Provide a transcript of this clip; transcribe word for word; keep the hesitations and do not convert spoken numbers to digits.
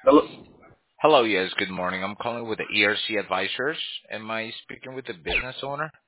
Hello. Hello, yes, good morning. I'm calling with the E R C Advisors. Am I speaking with the business owner?